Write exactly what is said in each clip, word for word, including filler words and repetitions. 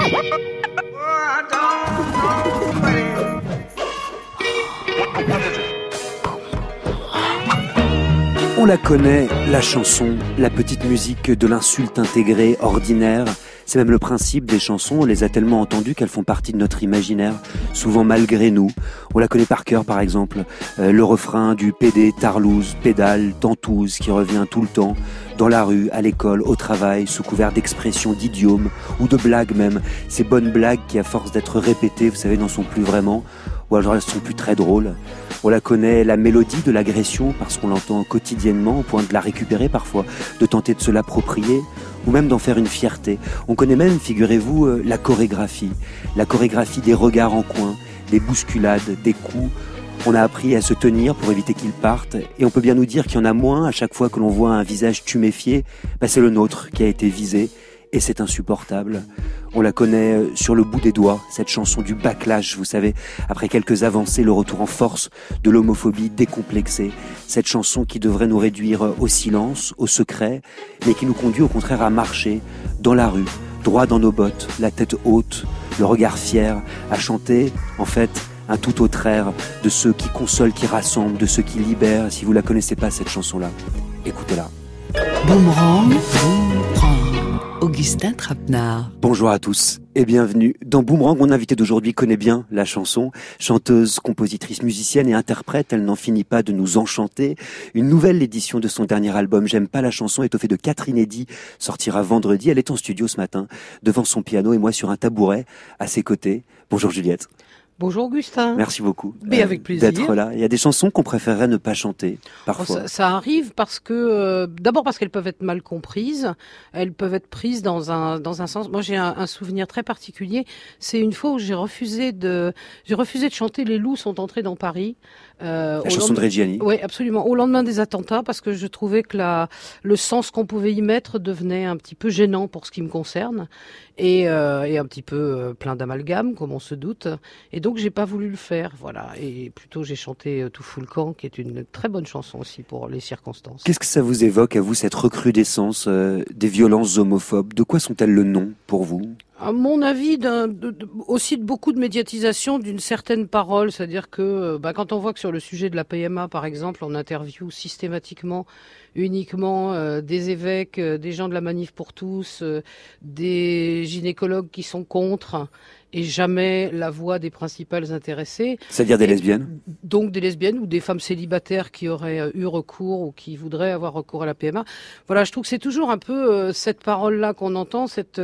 On la connaît, la chanson, la petite musique de l'insulte intégrée, ordinaire. C'est même le principe des chansons, on les a tellement entendues qu'elles font partie de notre imaginaire, souvent malgré nous. On la connaît par cœur, par exemple, euh, le refrain du pédé, tarlouse, pédale, tantouze, qui revient tout le temps, dans la rue, à l'école, au travail, sous couvert d'expressions, d'idiomes, ou de blagues même. Ces bonnes blagues qui, à force d'être répétées, vous savez, n'en sont plus vraiment, ou alors elles sont plus très drôles. On la connaît, la mélodie de l'agression, parce qu'on l'entend quotidiennement, au point de la récupérer parfois, de tenter de se l'approprier, ou même d'en faire une fierté. On connaît même, figurez-vous, euh, la chorégraphie. La chorégraphie des regards en coin, des bousculades, des coups. On a appris à se tenir pour éviter qu'ils partent, et on peut bien nous dire qu'il y en a moins à chaque fois que l'on voit un visage tuméfié. Bah, c'est le nôtre qui a été visé, et c'est insupportable. On la connaît sur le bout des doigts, cette chanson du backlash, vous savez, après quelques avancées, le retour en force de l'homophobie décomplexée. Cette chanson qui devrait nous réduire au silence, au secret, mais qui nous conduit au contraire à marcher dans la rue, droit dans nos bottes, la tête haute, le regard fier, à chanter, en fait, un tout autre air de ceux qui consolent, qui rassemblent, de ceux qui libèrent. Si vous la connaissez pas, cette chanson-là, écoutez-la. Boomerang, Boomerang. Augustin Trapenard. Bonjour à tous et bienvenue dans Boomerang. Mon invité d'aujourd'hui connaît bien la chanson. Chanteuse, compositrice, musicienne et interprète, elle n'en finit pas de nous enchanter. Une nouvelle édition de son dernier album, J'aime pas la chanson, étoffée de quatre inédits, sortira vendredi. Elle est en studio ce matin, devant son piano et moi sur un tabouret à ses côtés. Bonjour Juliette. Bonjour Augustin. Merci beaucoup Mais euh, avec plaisir d'être là. Il y a des chansons qu'on préférerait ne pas chanter parfois. Oh, ça, ça arrive parce que euh, d'abord parce qu'elles peuvent être mal comprises, elles peuvent être prises dans un dans un sens. Moi j'ai un, un souvenir très particulier. C'est une fois où j'ai refusé de j'ai refusé de chanter Les loups sont entrés dans Paris. Euh, la chanson lendemain, de Reggiani. Oui, absolument. Au lendemain des attentats, parce que je trouvais que la le sens qu'on pouvait y mettre devenait un petit peu gênant pour ce qui me concerne et, euh, et un petit peu euh, plein d'amalgame, comme on se doute. Et donc j'ai pas voulu le faire, voilà. Et plutôt j'ai chanté euh, Tout fout le camp, qui est une très bonne chanson aussi pour les circonstances. Qu'est-ce que ça vous évoque à vous, cette recrudescence euh, des violences homophobes? De quoi sont-elles le nom pour vous? À mon avis, d'un, de, de, aussi de beaucoup de médiatisation d'une certaine parole, c'est-à-dire que bah, quand on voit que sur le sujet de la P M A, par exemple, on interviewe systématiquement uniquement euh, des évêques, euh, des gens de la Manif pour tous, euh, des gynécologues qui sont contre, et jamais la voix des principales intéressées. C'est-à-dire des et, lesbiennes? Donc des lesbiennes ou des femmes célibataires qui auraient eu recours ou qui voudraient avoir recours à la P M A. Voilà, je trouve que c'est toujours un peu euh, cette parole-là qu'on entend, cette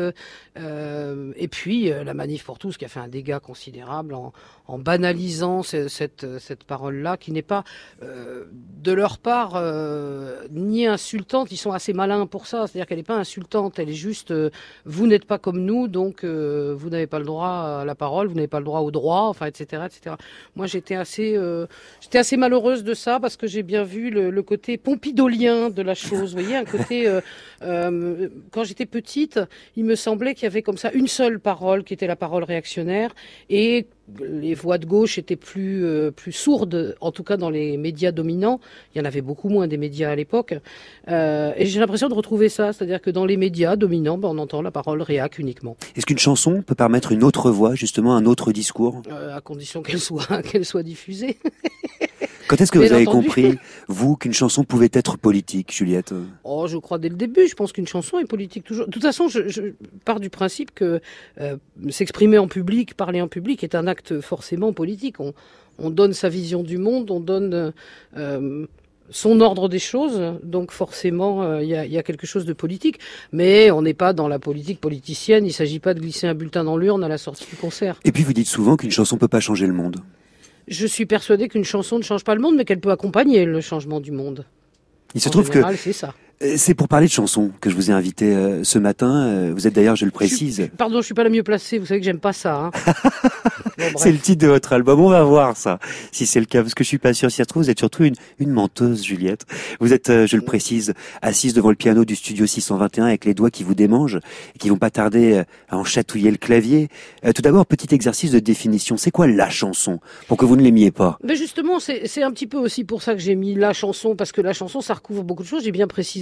euh, et puis euh, la Manif pour tous qui a fait un dégât considérable en, en banalisant ce, cette cette parole-là qui n'est pas euh, de leur part euh, ni insultante. Ils sont assez malins pour ça, c'est-à-dire qu'elle n'est pas insultante, elle est juste euh, vous n'êtes pas comme nous, donc euh, vous n'avez pas le droit à la parole, vous n'avez pas le droit au droit, enfin, et cetera, et cetera. Moi, j'étais assez, euh, j'étais assez malheureuse de ça parce que j'ai bien vu le, le côté pompidolien de la chose. Vous voyez, un côté. Euh, euh, quand j'étais petite, il me semblait qu'il y avait comme ça une seule parole qui était la parole réactionnaire et les voix de gauche étaient plus euh, plus sourdes, en tout cas dans les médias dominants. Il y en avait beaucoup moins des médias à l'époque. Euh, et j'ai l'impression de retrouver ça, c'est-à-dire que dans les médias dominants, ben, on entend la parole réac uniquement. Est-ce qu'une chanson peut permettre une autre voix, justement, un autre discours? euh, À condition qu'elle soit qu'elle soit diffusée. Quand est-ce que vous Bien avez entendu. compris, vous, qu'une chanson pouvait être politique, Juliette? Oh, je crois dès le début. Je pense qu'une chanson est politique toujours. De toute façon, je, je pars du principe que euh, s'exprimer en public, parler en public, est un acte forcément politique. On, on donne sa vision du monde, on donne euh, son ordre des choses. Donc forcément, il euh, y, a, y a quelque chose de politique. Mais on n'est pas dans la politique politicienne. Il ne s'agit pas de glisser un bulletin dans l'urne à la sortie du concert. Et puis vous dites souvent qu'une chanson peut pas changer le monde. Je suis persuadée qu'une chanson ne change pas le monde, mais qu'elle peut accompagner le changement du monde. Il se en trouve général, que c'est ça. C'est pour parler de chansons que je vous ai invité euh, ce matin. Euh, vous êtes d'ailleurs, je le précise. Je suis, pardon, je suis pas la mieux placée. Vous savez que j'aime pas ça. Hein. Bon, c'est le titre de votre album. On va voir ça, si c'est le cas, parce que je suis pas sûr. Si ça se trouve, vous êtes surtout une, une menteuse, Juliette. Vous êtes, euh, je le précise, assise devant le piano du studio six cent vingt et un avec les doigts qui vous démangent et qui vont pas tarder à en chatouiller le clavier. Euh, tout d'abord, petit exercice de définition. C'est quoi la chanson, pour que vous ne l'aimiez pas? Mais justement, c'est, c'est un petit peu aussi pour ça que j'ai mis la chanson, parce que la chanson, ça recouvre beaucoup de choses. J'ai bien précisé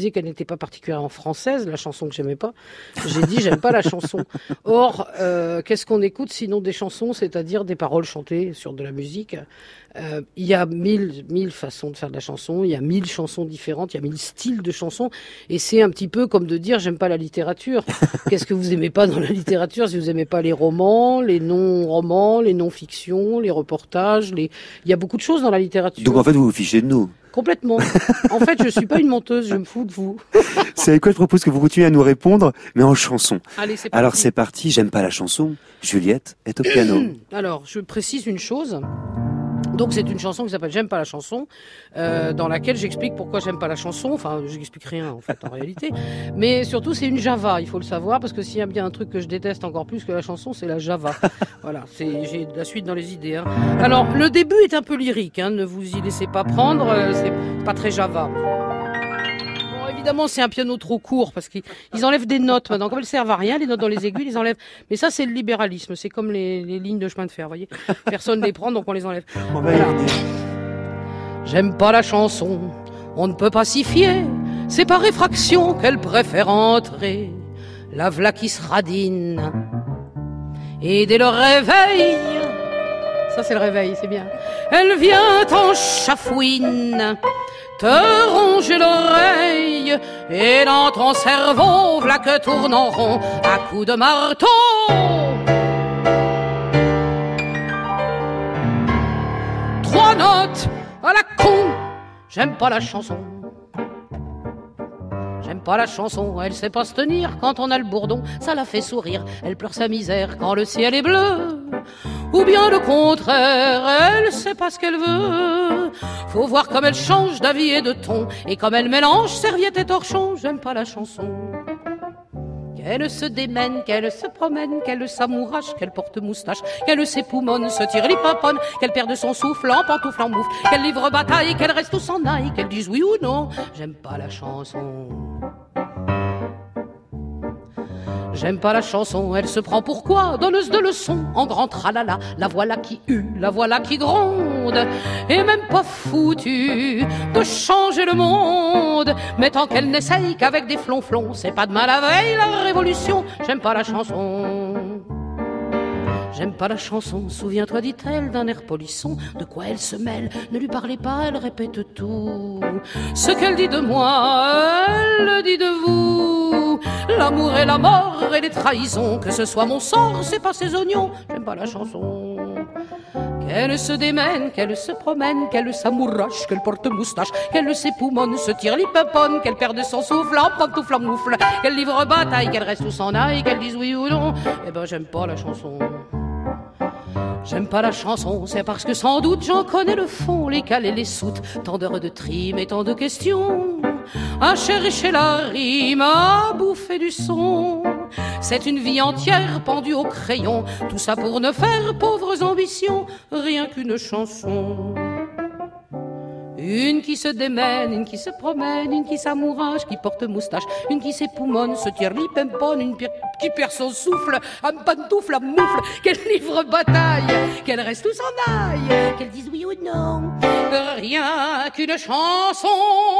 disais qu'elle n'était pas particulièrement française, la chanson que j'aimais pas. J'ai dit j'aime pas la chanson. Or, euh, qu'est-ce qu'on écoute sinon des chansons, c'est-à-dire des paroles chantées sur de la musique. Euh, il y a mille, mille façons de faire de la chanson, il y a mille chansons différentes, il y a mille styles de chansons, et c'est un petit peu comme de dire j'aime pas la littérature. Qu'est-ce que vous aimez pas dans la littérature si vous aimez pas les romans, les non-romans, les non-fictions, les reportages, les... il y a beaucoup de choses dans la littérature. Donc en fait, vous vous fichez de nous. Complètement. En fait, je suis pas une menteuse, je me fous de vous. C'est avec quoi je propose que vous continuez à nous répondre, mais en chanson. Allez, c'est parti. Alors c'est parti, j'aime pas la chanson. Juliette est au piano. Alors, je précise une chose. Donc c'est une chanson qui s'appelle J'aime pas la chanson, euh, dans laquelle j'explique pourquoi j'aime pas la chanson. Enfin, j'explique rien en fait en réalité. Mais surtout c'est une Java, il faut le savoir, parce que s'il y a bien un truc que je déteste encore plus que la chanson, c'est la Java. Voilà, c'est, j'ai de la suite dans les idées. Hein. Alors le début est un peu lyrique, hein, ne vous y laissez pas prendre, euh, c'est pas très Java. Évidemment, c'est un piano trop court parce qu'ils ils enlèvent des notes maintenant. Comme elles servent à rien, les notes dans les aigus, ils les enlèvent. Mais ça, c'est le libéralisme. C'est comme les, les lignes de chemin de fer, vous voyez. Personne ne les prend, donc on les enlève. Voilà. J'aime pas la chanson, on ne peut pas s'y fier. C'est par effraction qu'elle préfère entrer. La v'là qui se radine. Et dès le réveil, ça c'est le réveil, c'est bien. Elle vient en chafouine. Te ronger l'oreille, et dans ton cerveau, v'là que tourne en rond, à coups de marteau. Trois notes à la con, j'aime pas la chanson. J'aime pas la chanson, elle sait pas se tenir quand on a le bourdon, ça la fait sourire, elle pleure sa misère quand le ciel est bleu. Ou bien le contraire, elle sait pas ce qu'elle veut. Faut voir comme elle change d'avis et de ton, et comme elle mélange serviette et torchon. J'aime pas la chanson. Qu'elle se démène, qu'elle se promène, qu'elle s'amourache, qu'elle porte moustache, qu'elle s'époumonne, se tire l'hypaponne, qu'elle perde son souffle en pantoufle en moufle, qu'elle livre bataille, qu'elle reste ou s'en aille, qu'elle dise oui ou non. J'aime pas la chanson. J'aime pas la chanson, elle se prend pour quoi? Donneuse de leçons, en grand tralala, la voilà qui hue, la voilà qui gronde, et même pas foutue de changer le monde. Mais tant qu'elle n'essaye qu'avec des flonflons, c'est pas demain la veille la révolution. J'aime pas la chanson. J'aime pas la chanson, souviens-toi, dit-elle, d'un air polisson. De quoi elle se mêle, ne lui parlez pas, elle répète tout. Ce qu'elle dit de moi, elle le dit de vous. L'amour et la mort et les trahisons, que ce soit mon sort, c'est pas ses oignons. J'aime pas la chanson. Qu'elle se démène, qu'elle se promène, qu'elle s'amourache, qu'elle porte moustache, qu'elle s'époumonne, se tire l'hypaponne, qu'elle perde son souffle en pantoufle en moufle, qu'elle livre bataille, qu'elle reste ou s'en aille, qu'elle dise oui ou non. Eh ben j'aime pas la chanson. J'aime pas la chanson, c'est parce que sans doute j'en connais le fond, les cales et les soutes, tant d'heures de trim et tant de questions, à chercher la rime, à bouffer du son. C'est une vie entière pendue au crayon, tout ça pour ne faire pauvres ambitions, rien qu'une chanson. Une qui se démène, une qui se promène, une qui s'amourage, qui porte moustache, une qui s'époumonne, se tire l'hypemponne, une qui perd son souffle, un pantoufle, un moufle, qu'elle livre bataille, qu'elle reste ou s'en aille, qu'elle dise oui ou non, rien qu'une chanson.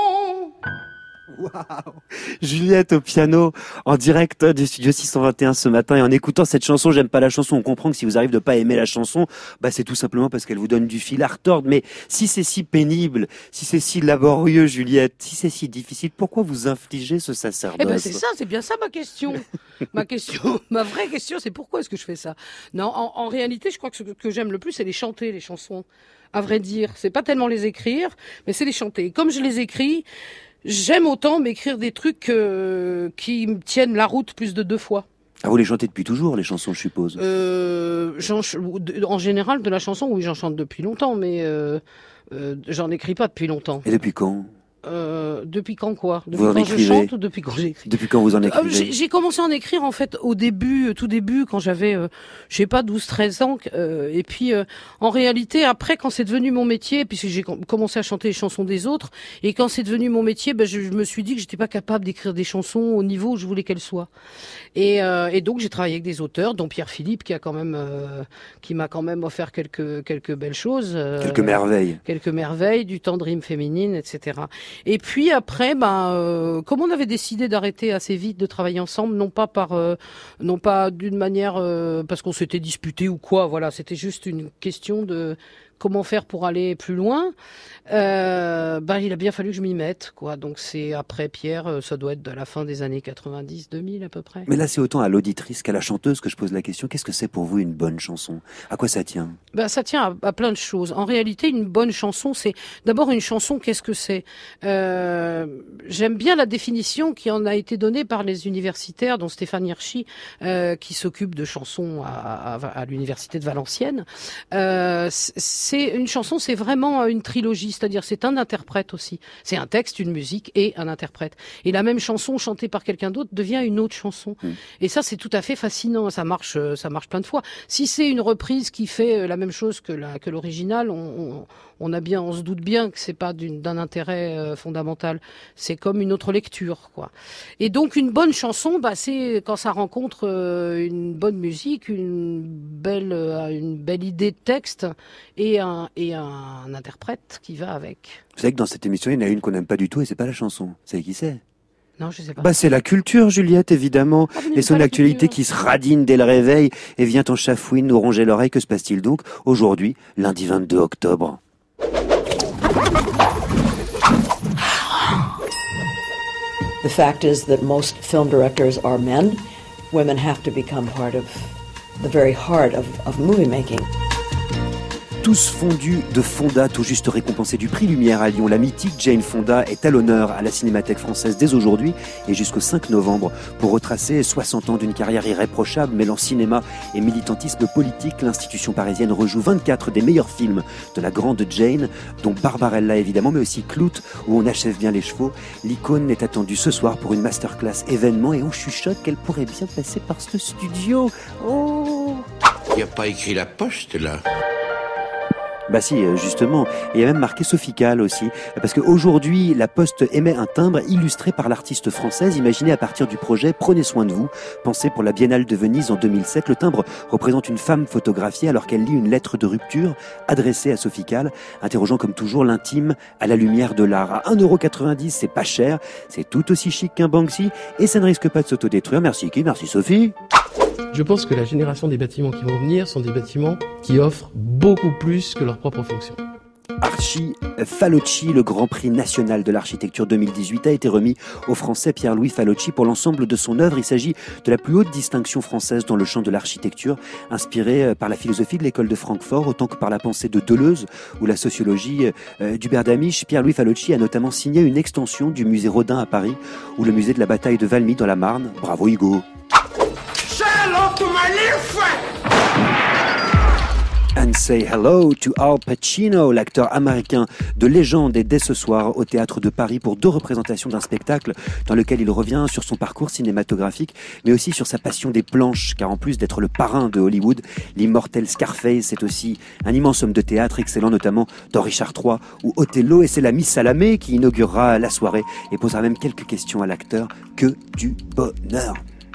Waouh! Juliette au piano, en direct du studio six cent vingt et un ce matin, et en écoutant cette chanson, j'aime pas la chanson, on comprend que si vous arrivez de pas aimer la chanson, bah c'est tout simplement parce qu'elle vous donne du fil à retordre. Mais si c'est si pénible, si c'est si laborieux, Juliette, si c'est si difficile, pourquoi vous infligez ce sacerdoce? Eh ben c'est ça, c'est bien ça ma question. ma question, ma vraie question, c'est pourquoi est-ce que je fais ça? Non, en, en réalité, je crois que ce que j'aime le plus, c'est les chanter, les chansons. À vrai dire, c'est pas tellement les écrire, mais c'est les chanter. Et comme je les écris, j'aime autant m'écrire des trucs euh, qui me tiennent la route plus de deux fois. Ah, vous les chantez depuis toujours, les chansons, je suppose? euh, j'en, En général, de la chanson, oui, j'en chante depuis longtemps, mais euh, euh, j'en écris pas depuis longtemps. Et depuis quand? Euh, depuis quand quoi? Depuis vous en quand écrivez? je chante ou depuis quand j'écris? Depuis quand vous en écrivez? euh, j'ai, j'ai commencé à en écrire en fait au début, tout début, quand j'avais, euh, je sais pas, douze treize ans. Euh, et puis euh, en réalité, après, quand c'est devenu mon métier, puisque j'ai com- commencé à chanter les chansons des autres, et quand c'est devenu mon métier, ben, je, je me suis dit que j'étais pas capable d'écrire des chansons au niveau où je voulais qu'elles soient. Et, euh, et donc j'ai travaillé avec des auteurs, dont Pierre Philippe, qui a quand même, euh, qui m'a quand même offert quelques quelques belles choses, euh, quelques merveilles, quelques merveilles, du temps de rime féminine, et cetera. Et puis après, ben, euh, comme on avait décidé d'arrêter assez vite de travailler ensemble, non pas par, euh, non pas d'une manière euh, parce qu'on s'était disputé ou quoi, voilà, c'était juste une question de comment faire pour aller plus loin. Euh, ben, il a bien fallu que je m'y mette, quoi. Donc c'est après Pierre, ça doit être de la fin des années quatre-vingt-dix, deux mille à peu près. Mais là, c'est autant à l'auditrice qu'à la chanteuse que je pose la question. Qu'est-ce que c'est pour vous une bonne chanson? À quoi ça tient? Ben, ça tient à, à plein de choses. En réalité, une bonne chanson, c'est d'abord une chanson. Qu'est-ce que c'est? euh, J'aime bien la définition qui en a été donnée par les universitaires, dont Stéphane Hirschi, euh, qui s'occupe de chansons à, à, à l'université de Valenciennes. Euh, c'est une chanson, c'est vraiment une trilogie, c'est-à-dire c'est un interprète aussi. C'est un texte, une musique et un interprète. Et la même chanson chantée par quelqu'un d'autre devient une autre chanson. Mmh. Et ça, c'est tout à fait fascinant. Ça marche, ça marche plein de fois. Si c'est une reprise qui fait la même chose que la, que l'original, on, on, on a bien, on se doute bien que c'est pas d'une, d'un intérêt euh, fondamental. C'est comme une autre lecture, quoi. Et donc une bonne chanson, bah c'est quand ça rencontre euh, une bonne musique, une belle, euh, une belle idée de texte et un et un, un interprète qui va avec. Vous savez que dans cette émission, il y en a une qu'on n'aime pas du tout et c'est pas la chanson. Vous savez qui c'est? Non, je sais pas. Bah, c'est la culture, Juliette, évidemment. Ah, et son actualité qui se radine dès le réveil et vient en chafouine nous ronger l'oreille. Que se passe-t-il donc aujourd'hui, lundi vingt-deux octobre? The fact is that most film directors are men. Women have to become part of the very heart of, of movie making. Tous fondus de Fonda, tout juste récompensé du prix Lumière à Lyon. La mythique Jane Fonda est à l'honneur à la Cinémathèque française dès aujourd'hui et jusqu'au cinq novembre pour retracer soixante ans d'une carrière irréprochable mêlant cinéma et militantisme politique. L'institution parisienne rejoue vingt-quatre des meilleurs films de la grande Jane, dont Barbarella évidemment, mais aussi Clout, où on achève bien les chevaux. L'icône est attendue ce soir pour une masterclass événement et on chuchote qu'elle pourrait bien passer par ce studio. Oh! Il n'y a pas écrit la poste là. Bah si, justement. Et il y a même marqué Sofical aussi. Parce qu'aujourd'hui, la Poste émet un timbre illustré par l'artiste française, imaginé à partir du projet Prenez soin de vous, pensé pour la Biennale de Venise en deux mille sept. Le timbre représente une femme photographiée alors qu'elle lit une lettre de rupture adressée à Sofical, interrogeant comme toujours l'intime à la lumière de l'art. À un euro quatre-vingt-dix, c'est pas cher, c'est tout aussi chic qu'un Banksy, et ça ne risque pas de s'autodétruire. Merci qui? Merci Sophie. Je pense que la génération des bâtiments qui vont venir sont des bâtiments qui offrent beaucoup plus que leur propre fonction. Archi Falocci, le Grand Prix national de l'architecture deux mille dix-huit, a été remis au Français Pierre-Louis Falocci pour l'ensemble de son œuvre. Il s'agit de la plus haute distinction française dans le champ de l'architecture, inspirée par la philosophie de l'école de Francfort, autant que par la pensée de Deleuze ou la sociologie d'Hubert Damisch. Pierre-Louis Falocci a notamment signé une extension du musée Rodin à Paris ou le musée de la bataille de Valmy dans la Marne. Bravo Hugo! And say hello to Al Pacino, l'acteur américain de légende, est dès ce soir au Théâtre de Paris pour deux représentations d'un spectacle dans lequel il revient sur son parcours cinématographique, mais aussi sur sa passion des planches, car en plus d'être le parrain de Hollywood, l'immortel Scarface est aussi un immense homme de théâtre, excellent notamment dans Richard trois ou Othello, et c'est la Miss Salamé qui inaugurera la soirée et posera même quelques questions à l'acteur. Que du bonheur!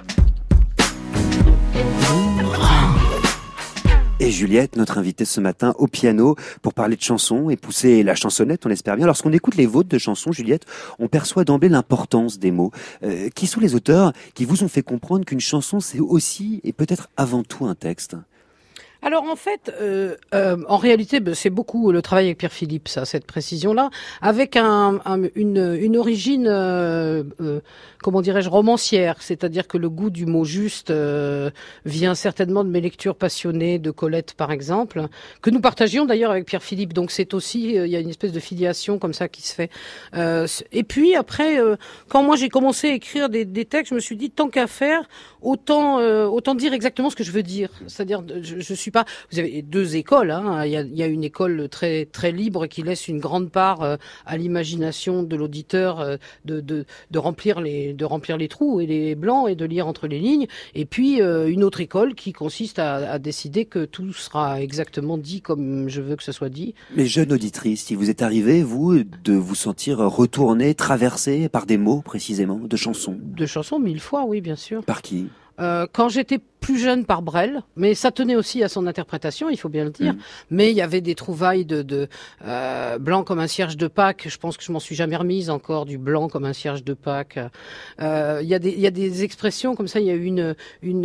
Et Juliette, notre invitée ce matin au piano pour parler de chansons et pousser la chansonnette, on l'espère bien. Lorsqu'on écoute les vôtres de chansons, Juliette, on perçoit d'emblée l'importance des mots. Euh, qui sont les auteurs qui vous ont fait comprendre qu'une chanson, c'est aussi et peut-être avant tout un texte ? Alors en fait, euh, euh, en réalité, c'est beaucoup le travail avec Pierre Philippe, ça, cette précision-là, avec un, un, une, une origine, euh, euh, comment dirais-je, romancière. C'est-à-dire que le goût du mot juste euh, vient certainement de mes lectures passionnées de Colette, par exemple, que nous partagions d'ailleurs avec Pierre Philippe. Donc c'est aussi, euh, il y a une espèce de filiation comme ça qui se fait. Euh, et puis après, euh, quand moi j'ai commencé à écrire des, des textes, je me suis dit tant qu'à faire, autant, euh, autant dire exactement ce que je veux dire. C'est-à-dire, je, je suis pas. Vous avez deux écoles. Hein. Il y a, il y a une école très très libre qui laisse une grande part euh, à l'imagination de l'auditeur euh, de, de de remplir les de remplir les trous et les blancs et de lire entre les lignes. Et puis euh, une autre école qui consiste à, à décider que tout sera exactement dit comme je veux que ce soit dit. Mais jeune auditrice, si vous êtes arrivé, vous, de vous sentir retourné, traversé par des mots précisément, de chansons. De chansons mille fois, oui, bien sûr. Par qui ? Euh, quand j'étais plus jeune par Brel, mais ça tenait aussi à son interprétation, il faut bien le dire. Mmh. Mais il y avait des trouvailles de, de euh, blanc comme un cierge de Pâques. Je pense que je m'en suis jamais remise encore du blanc comme un cierge de Pâques. Euh, il y a des, il y a des expressions comme ça. Il y a eu une, une,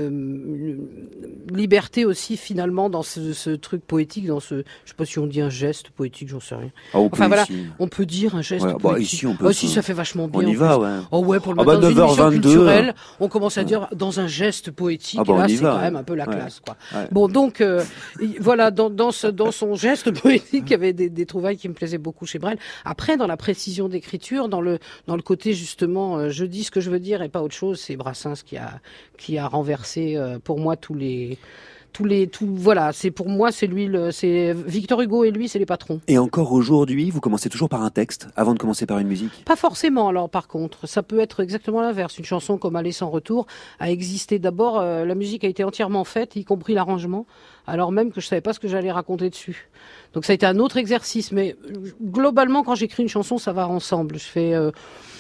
une liberté aussi finalement dans ce, ce truc poétique, dans ce, je sais pas si on dit un geste poétique, j'en sais rien. Ah, on enfin voilà, ici. on peut dire un geste ouais, poétique. Bah, ici, on peut oh si, ça fait vachement bien. On y va, ouais. Oh ouais, pour le ah, mettre bah, dans une émission culturelle, on commence à ouais. dire dans un geste poétique. Ah, bah, et là, c'est va, quand même un peu la ouais. classe, quoi. Ouais. Bon, donc euh, voilà, dans, dans, ce, dans son geste poétique, il y avait des, des trouvailles qui me plaisaient beaucoup chez Brel. Après, dans la précision d'écriture, dans le dans le côté justement, euh, je dis ce que je veux dire et pas autre chose, c'est Brassens qui a qui a renversé euh, pour moi tous les tous les tout voilà, c'est pour moi c'est lui le c'est Victor Hugo et lui c'est les patrons. Et encore aujourd'hui, vous commencez toujours par un texte avant de commencer par une musique? Pas forcément alors par contre, ça peut être exactement l'inverse. Une chanson comme Aller sans retour a existé d'abord, euh, la musique a été entièrement faite, y compris l'arrangement, alors même que je savais pas ce que j'allais raconter dessus. Donc ça a été un autre exercice, mais globalement quand j'écris une chanson, ça va ensemble. Je fais euh,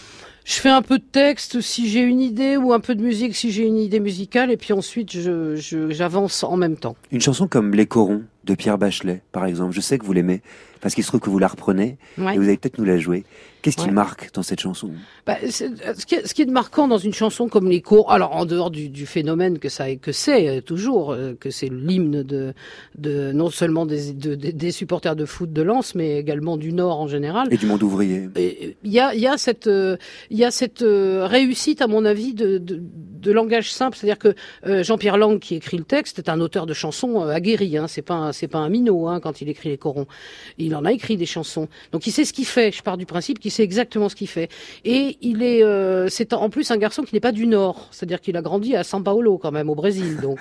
Je fais un peu de texte si j'ai une idée ou un peu de musique si j'ai une idée musicale et puis ensuite je, je, j'avance en même temps. Une chanson comme Les Corons de Pierre Bachelet, par exemple, je sais que vous l'aimez parce qu'il se trouve que vous la reprenez ouais. et vous allez peut-être nous la jouer. Qu'est-ce qui ouais. marque dans cette chanson? bah, c'est, ce, qui est, ce qui est marquant dans une chanson comme Les Corons, alors en dehors du, du phénomène que ça que c'est toujours, euh, que c'est l'hymne de, de non seulement des, de, de, des supporters de foot de Lens, mais également du Nord en général. Et du monde ouvrier. Il y a, y a cette, il euh, y a cette euh, réussite, à mon avis, de, de, de langage simple. C'est-à-dire que euh, Jean-Pierre Lang, qui écrit le texte, est un auteur de chansons euh, aguerri. Hein, c'est pas, un, c'est pas un minot hein, quand il écrit Les Corons. Il en a écrit des chansons. Donc il sait ce qu'il fait. Je pars du principe qu'il sait exactement ce qu'il fait. Et il est, euh, c'est en plus un garçon qui n'est pas du Nord. C'est-à-dire qu'il a grandi à São Paulo quand même, au Brésil. Donc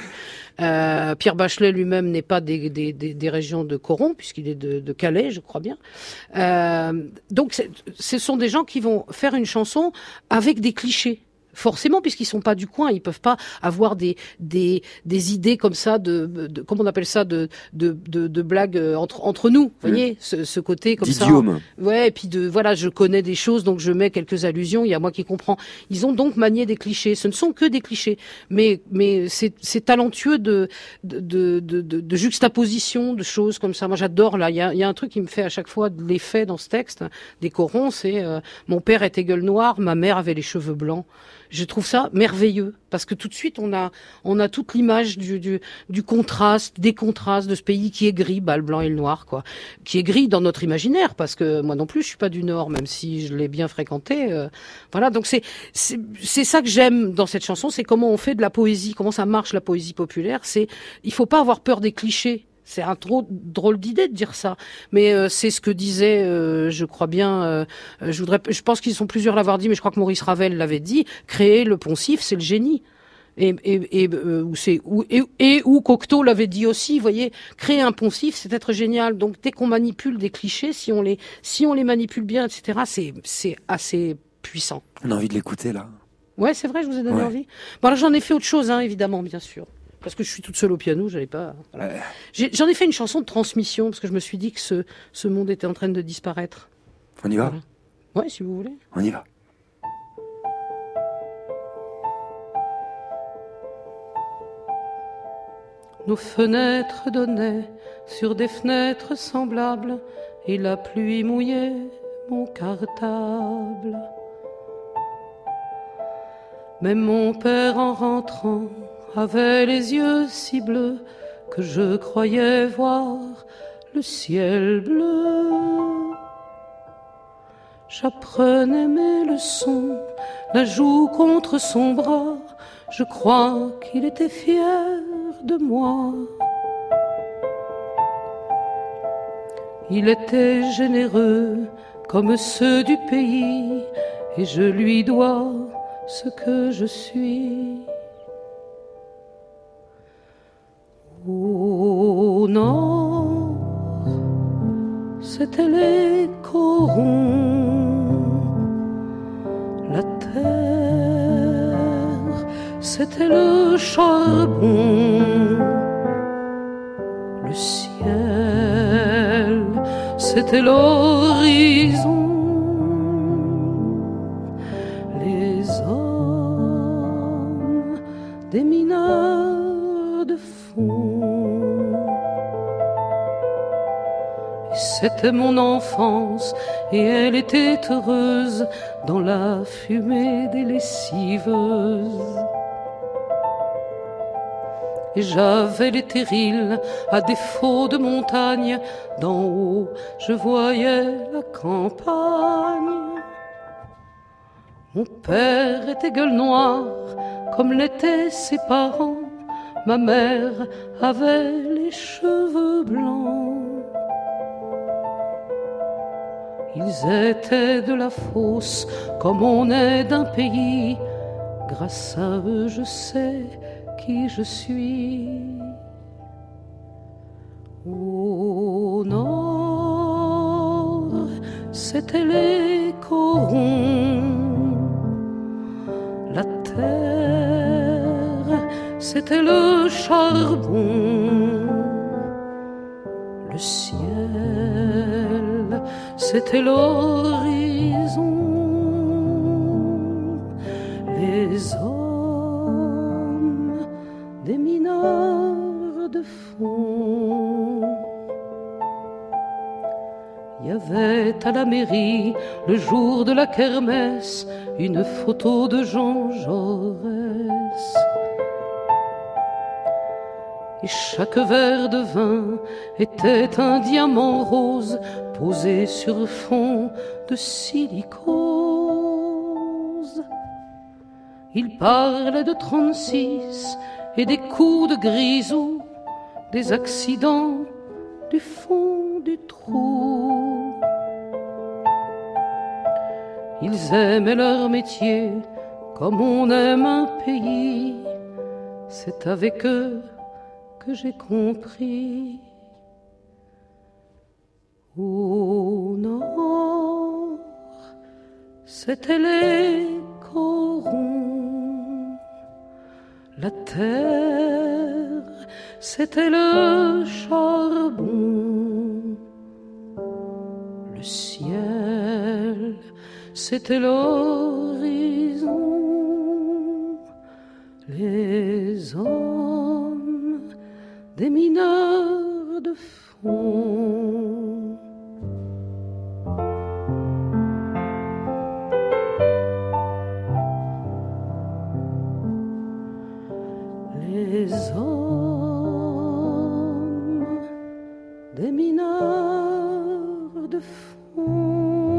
euh, Pierre Bachelet lui-même n'est pas des, des, des, des régions de Coron, puisqu'il est de, de Calais, je crois bien. Euh, donc c'est, ce sont des gens qui vont faire une chanson avec des clichés. Forcément, puisqu'ils sont pas du coin, ils peuvent pas avoir des des des idées comme ça de, de comment on appelle ça de de de, de blagues entre entre nous, vous mmh. voyez, ce, ce côté comme D'idiome. ça. Ouais, et puis de voilà, je connais des choses donc je mets quelques allusions, il y a moi qui comprends. Ils ont donc manié des clichés, ce ne sont que des clichés, mais mais c'est c'est talentueux de de de de, de, de juxtaposition de choses comme ça. Moi j'adore là, il y a il y a un truc qui me fait à chaque fois de l'effet dans ce texte des Corons, c'est euh, mon père était gueule noire, ma mère avait les cheveux blancs. Je trouve ça merveilleux parce que tout de suite on a on a toute l'image du du, du contraste, des contrastes de ce pays qui est gris, bah, le blanc et le noir quoi, qui est gris dans notre imaginaire parce que moi non plus je suis pas du Nord même si je l'ai bien fréquenté. Euh, voilà donc c'est c'est c'est ça que j'aime dans cette chanson, c'est comment on fait de la poésie, comment ça marche la poésie populaire. C'est il faut pas avoir peur des clichés. C'est un trop drôle d'idée de dire ça, mais euh, c'est ce que disait, euh, je crois bien. Euh, je voudrais, je pense qu'ils sont plusieurs à l'avoir dit, mais je crois que Maurice Ravel l'avait dit. Créer le poncif, c'est le génie. Et et et euh, ou c'est ou et, et ou Cocteau l'avait dit aussi. Vous voyez, créer un poncif, c'est être génial. Donc dès qu'on manipule des clichés, si on les si on les manipule bien, et cetera, c'est c'est assez puissant. On a envie de l'écouter là. Ouais, c'est vrai, je vous ai donné ouais. envie. Bon, alors j'en ai fait autre chose, hein, évidemment, bien sûr. Parce que je suis toute seule au piano, j'avais pas. Voilà. Ouais. J'ai, j'en ai fait une chanson de transmission parce que je me suis dit que ce, ce monde était en train de disparaître. On y va ? Voilà. Ouais, si vous voulez. On y va. Nos fenêtres donnaient sur des fenêtres semblables et la pluie mouillait mon cartable. Mais mon père en rentrant avait les yeux si bleus que je croyais voir le ciel bleu. J'apprenais mes leçons, la joue contre son bras. Je crois qu'il était fier de moi. Il était généreux comme ceux du pays et je lui dois ce que je suis. Au nord, c'était les corons, la terre, c'était le charbon, le ciel, c'était l'horizon, les hommes C'était mon enfance et elle était heureuse dans la fumée des lessiveuses. Et j'avais les terrils à défaut de montagne, d'en haut je voyais la campagne. Mon père était gueule noire comme l'étaient ses parents, ma mère avait les cheveux blancs. Ils étaient de la fosse comme on est d'un pays, grâce à eux je sais qui je suis. Au nord, c'était les corons, la terre, c'était le charbon, le ciel, c'était l'horizon, les hommes, des mineurs de fond. Il y avait à la mairie, le jour de la kermesse, une photo de Jean Jaurès. Et chaque verre de vin était un diamant rose posé sur fond de silicose. Il parlait de trente-six et des coups de grisou, des accidents du fond du trou. Ils aimaient leur métier comme on aime un pays. C'est avec eux que j'ai compris. Au nord, c'était les corons, la terre, c'était le charbon, le ciel, c'était l'horizon, les hommes, des mineurs de fond. Les hommes, des mineurs de fond.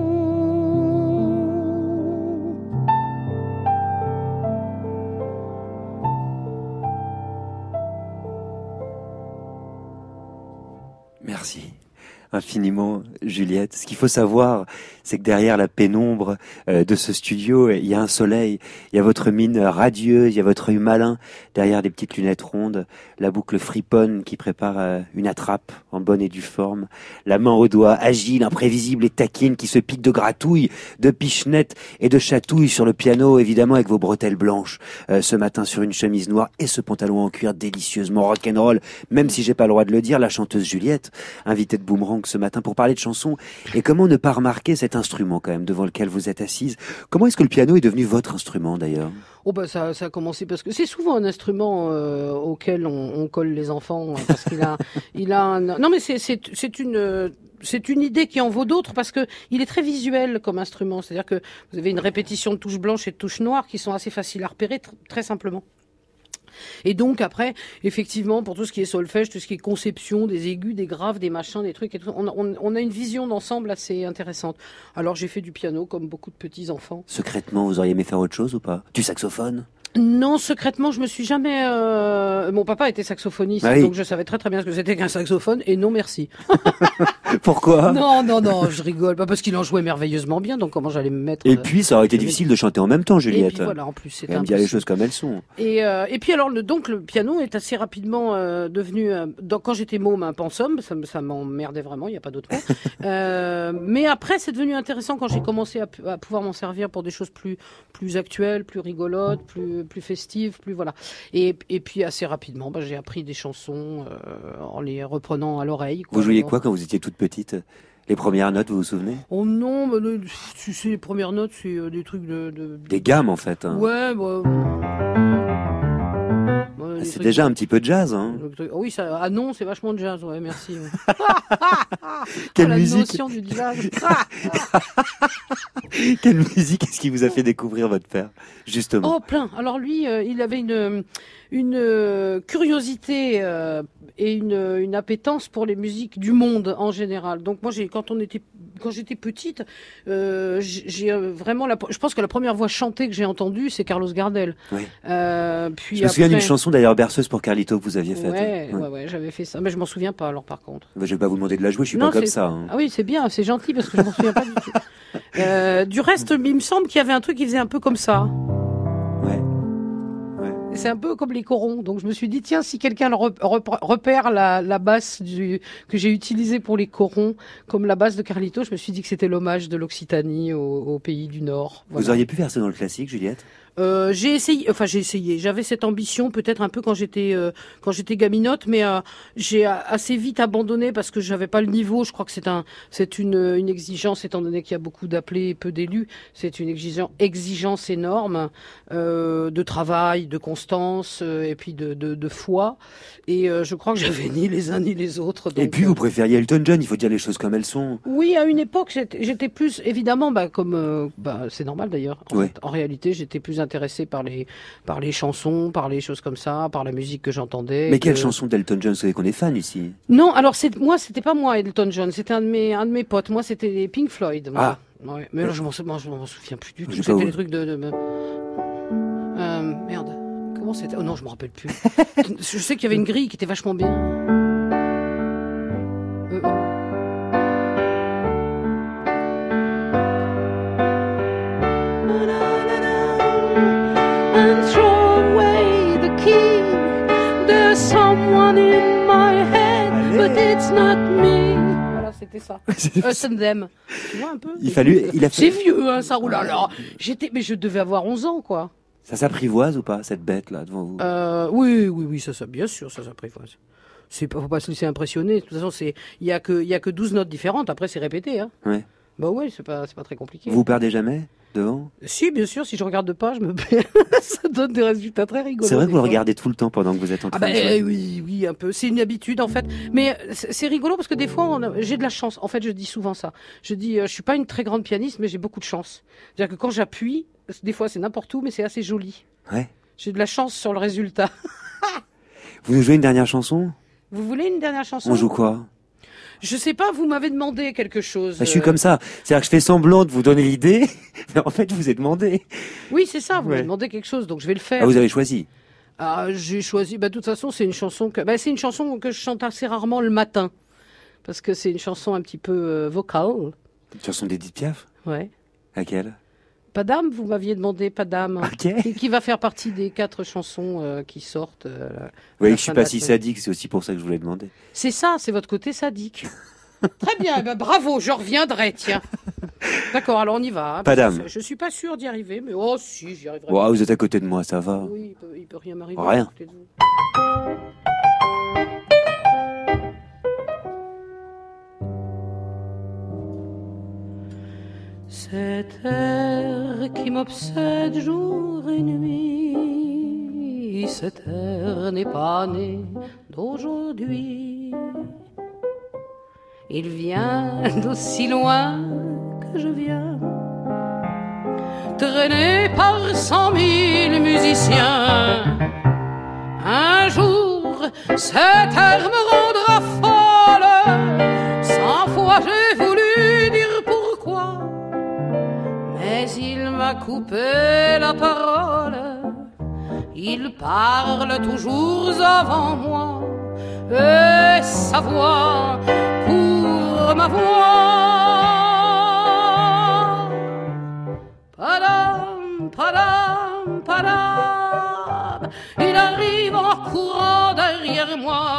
Merci infiniment, Juliette. Ce qu'il faut savoir, c'est que derrière la pénombre euh, de ce studio, il y a un soleil, il y a votre mine radieuse, il y a votre œil malin, derrière des petites lunettes rondes, la boucle friponne qui prépare euh, une attrape en bonne et due forme, la main au doigt, agile, imprévisible et taquine, qui se pique de gratouilles, de pichenettes et de chatouilles sur le piano, évidemment avec vos bretelles blanches, euh, ce matin sur une chemise noire et ce pantalon en cuir délicieusement rock'n'roll, même si j'ai pas le droit de le dire, la chanteuse Juliette, invitée de Boomerang ce matin pour parler de chansons. Et comment ne pas remarquer cet instrument quand même devant lequel vous êtes assise? Comment est-ce que le piano est devenu votre instrument d'ailleurs? Oh bah ça, ça a commencé parce que c'est souvent un instrument euh, auquel on, on colle les enfants, hein, parce qu'il a, il a un... Non mais c'est c'est c'est une c'est une idée qui en vaut d'autres parce que il est très visuel comme instrument. C'est-à-dire que vous avez une répétition de touches blanches et de touches noires qui sont assez faciles à repérer tr- très simplement. Et donc après, effectivement, pour tout ce qui est solfège, tout ce qui est conception, des aigus, des graves, des machins, des trucs et tout, on, on, on a une vision d'ensemble assez intéressante. Alors j'ai fait du piano comme beaucoup de petits enfants. Secrètement, vous auriez aimé faire autre chose ou pas? Du saxophone? Non, secrètement, je me suis jamais... Euh... Mon papa était saxophoniste, ah oui. Donc je savais très très bien ce que c'était qu'un saxophone, et non merci. Pourquoi? Non, non, non, je rigole. Pas parce qu'il en jouait merveilleusement bien, donc comment j'allais me mettre... Et puis, ça aurait été difficile de chanter en même temps, Juliette. Et puis voilà, en plus, c'est impossible. Dire les choses comme elles sont. Et, euh, et puis alors, le, donc, le piano est assez rapidement euh, devenu... Euh, dans, quand j'étais môme, un pensum, ça, ça m'emmerdait vraiment, il n'y a pas d'autre mot. euh, mais après, c'est devenu intéressant quand j'ai commencé à, à pouvoir m'en servir pour des choses plus, plus actuelles, plus rigolotes, plus... plus festive, plus voilà. Et, et puis assez rapidement, bah, j'ai appris des chansons euh, en les reprenant à l'oreille. Quoi. Vous jouiez quoi quand vous étiez toute petite? Les premières notes, vous vous souvenez? Oh non, bah, le, tu sais, les premières notes, c'est euh, des trucs de, de... Des gammes en fait. Hein. Ouais, bah... Ouais, Euh, c'est déjà de... un petit peu de jazz, hein. Oui, ça, ah non, c'est vachement de jazz, ouais, merci. Ouais. Quelle oh, la musique notion du jazz. Quelle musique est-ce qui vous a fait découvrir votre père, justement? Oh, plein. Alors lui, euh, il avait une, une euh, curiosité euh, et une, une appétence pour les musiques du monde en général. Donc moi, j'ai, quand on était, quand j'étais petite, euh, j'ai vraiment, la, je pense que la première voix chantée que j'ai entendue, c'est Carlos Gardel. Oui. Euh, puis je me après... souviens d'une chanson d'ailleurs berceuse pour Carlito que vous aviez faite. Ouais, ouais, ouais, ouais, j'avais fait ça, mais je m'en souviens pas alors par contre. Bah, je vais pas vous demander de la jouer, je suis non, pas comme ça. Hein. Ah oui, c'est bien, c'est gentil parce que je m'en souviens pas du tout. Euh, du reste, il me semble qu'il y avait un truc qui faisait un peu comme ça. Ouais. C'est un peu comme les corons. Donc je me suis dit, tiens, si quelqu'un repère la, la basse du, que j'ai utilisée pour les corons, comme la basse de Carlito, je me suis dit que c'était l'hommage de l'Occitanie au, au pays du Nord. Voilà. Vous auriez pu faire ça dans le classique, Juliette? Euh, j'ai essayé, enfin j'ai essayé. J'avais cette ambition peut-être un peu quand j'étais euh, quand j'étais gaminote, mais euh, j'ai assez vite abandonné parce que j'avais pas le niveau. Je crois que c'est un, c'est une, une exigence étant donné qu'il y a beaucoup d'appelés et peu d'élus. C'est une exigence, exigence énorme euh, de travail, de constance euh, et puis de, de, de foi. Et euh, je crois que j'avais ni les uns ni les autres. Donc, et puis vous préfériez Elton John. Il faut dire les choses comme elles sont. Oui, à une époque j'étais, j'étais plus évidemment, bah comme, euh, bah c'est normal d'ailleurs. En, ouais. fait, en réalité, j'étais plus intéressé par les par les chansons, par les choses comme ça, par la musique que j'entendais. Mais quelle que... chanson d'Elton John? Vous savez qu'on est fan ici. Non, alors c'est moi, c'était pas moi Elton John, c'était un de mes un de mes potes. Moi, c'était les Pink Floyd. Moi. Ah. Ouais. Mais là, je m'en je m'en souviens plus du tout. C'était C'était où... les trucs de, de... Euh, merde. Comment c'était? Oh non, je me rappelle plus. Je sais qu'il y avait une grille qui était vachement bien. Euh, euh. And throw away the key. There's someone in my head, Allez. But it's not me. Voilà, c'était ça. Us and them. Tu vois un peu? Il fallut, il a fait... C'est vieux, hein, ça roule. Alors, j'étais, mais je devais avoir onze ans, quoi. Ça s'apprivoise ou pas, cette bête-là, devant vous? euh, Oui, oui, oui, ça, ça, bien sûr, ça s'apprivoise. C'est pas, faut pas se laisser impressionner. De toute façon, c'est, il y a que, il y a que douze notes différentes. Après, c'est répété, hein. Ouais. Bah ouais, c'est pas, c'est pas très compliqué. Vous perdez jamais devant? Si, bien sûr, si je regarde pas, je me perds. Ça donne des résultats très rigolos. C'est vrai que vous fois. le regardez tout le temps pendant que vous êtes en train ah bah, de jouer. Eh, oui, oui, un peu. C'est une habitude, en fait. Mais c'est rigolo parce que des fois, on a... j'ai de la chance. En fait, je dis souvent ça. Je dis, euh, je suis pas une très grande pianiste, mais j'ai beaucoup de chance. C'est-à-dire que quand j'appuie, des fois, c'est n'importe où, mais c'est assez joli. Ouais. J'ai de la chance sur le résultat. Vous nous jouez une dernière chanson? Vous voulez une dernière chanson? On joue quoi? Je sais pas, vous m'avez demandé quelque chose. Bah, je suis comme ça. C'est-à-dire que je fais semblant de vous donner l'idée, mais en fait, je vous ai demandé. Oui, c'est ça, vous ouais. m'avez demandé quelque chose, donc je vais le faire. Ah, vous avez choisi? Ah, j'ai choisi, bah, de toute façon, c'est une chanson que, bah, c'est une chanson que je chante assez rarement le matin. Parce que c'est une chanson un petit peu euh, vocale. Une chanson d'Edith Piaf? Ouais. Laquelle? Pas d'âme, vous m'aviez demandé Pas d'âme. Okay. Qui, qui va faire partie des quatre chansons euh, qui sortent. Euh, vous voyez que je suis pas si sadique, c'est aussi pour ça que je voulais demander. C'est ça, c'est votre côté sadique. Très bien, ben bravo, je reviendrai, tiens. D'accord, alors on y va. Hein, Pas d'âme. Je suis pas sûr d'y arriver, mais oh si, j'y arriverai. Wow, vous êtes à côté de moi, ça va. Oui, il peut, il peut rien m'arriver. Rien. Cet air qui m'obsède jour et nuit, cet air n'est pas né d'aujourd'hui. Il vient d'aussi loin que je viens, traîné par cent mille musiciens. Un jour, cet air me rendra folle, cent fois j'ai voulu dire pourquoi, mais il m'a coupé la parole. Il parle toujours avant moi, et sa voix couvre ma voix. Padam, padam, padam, il arrive en courant derrière moi.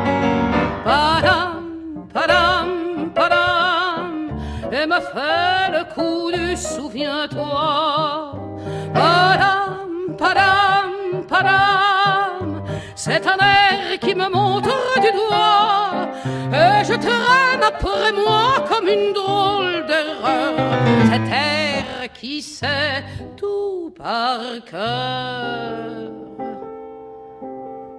Padam, padam, padam, et me fait le coup du souviens-toi. Padam, padam, padam, c'est un air qui me montre du doigt, et je traîne après moi comme une drôle d'erreur. Cet air qui sait tout par cœur.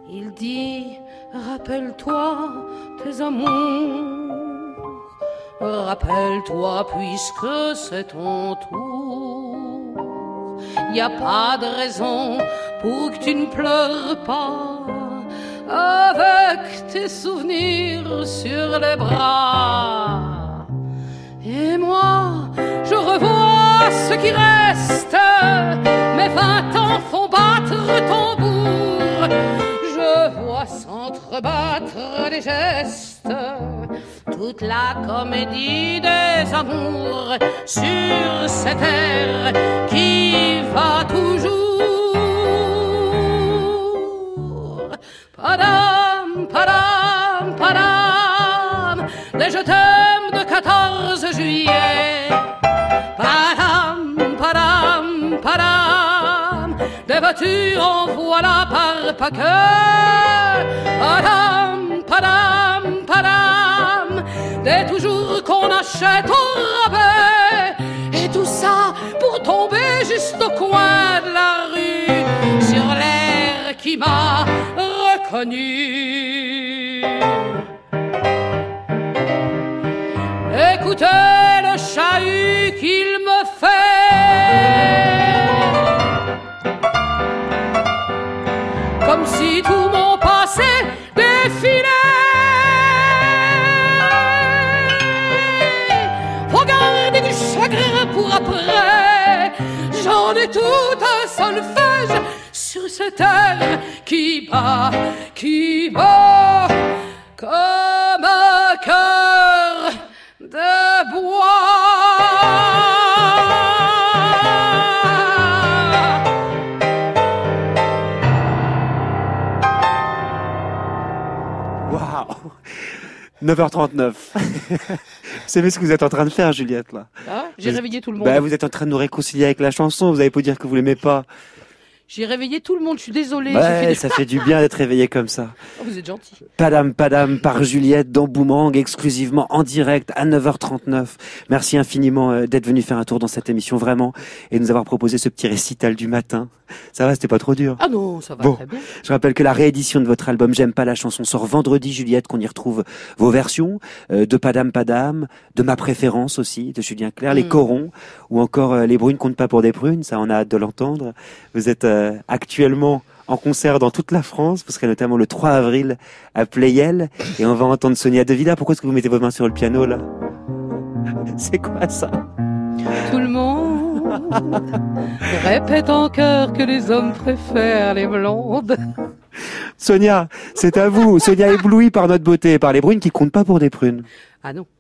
Il dit, rappelle-toi tes amours, rappelle-toi puisque c'est ton tour. Y a pas de raison pour que tu ne pleures pas avec tes souvenirs sur les bras. Et moi, je revois ce qui reste, mes vingt ans font battre tambour. Je vois s'entrebattre les gestes, toute la comédie des amours sur cette terre qui va toujours. Padam, padam, padam, les je t'aime de quatorze juillet. Padam, padam, padam, des voitures en voilà par paquet. Padam, padam, padam, des toujours qu'on achète au rabais. Et tout ça pour tomber juste au coin de la rue, sur l'air qui m'a reconnu. Écoutez le chahut qu'il me fait, comme si tout mon passé défilait. Faut garder du chagrin pour après, j'en ai tout un solfège sur cette terre qui bat, qui bat comme un cœur de bois. Waouh, neuf heures trente-neuf. Vous savez ce que vous êtes en train de faire, Juliette, là? Ah, j'ai vous... réveillé tout le monde. Bah, vous êtes en train de nous réconcilier avec la chanson. Vous avez pas dire que vous l'aimez pas. J'ai réveillé tout le monde, je suis désolée. Ouais, fait... ça fait du bien d'être réveillé comme ça. Oh, vous êtes gentil. Padam Padam par Juliette dans Boomerang, exclusivement en direct à neuf heures trente-neuf. Merci infiniment d'être venu faire un tour dans cette émission, vraiment, et de nous avoir proposé ce petit récital du matin. Ça va, c'était pas trop dur? Ah non, ça va bon, très bien. Je rappelle que la réédition de votre album J'aime pas la chanson sort vendredi, Juliette, qu'on y retrouve vos versions euh, de Padam Padam, de ma préférence aussi, de Julien Clerc, mmh. les corons, ou encore euh, Les brunes comptent pas pour des prunes, ça on a hâte de l'entendre. Vous êtes euh, actuellement en concert dans toute la France. Vous serez notamment le trois avril à Pleyel et on va entendre Sonia De Villa. Pourquoi est-ce que vous mettez vos mains sur le piano là? C'est quoi ça? Tout le monde répète en chœur que les hommes préfèrent les blondes. Sonia, c'est à vous. Sonia éblouie par notre beauté et par les brunes qui comptent pas pour des prunes. Ah non.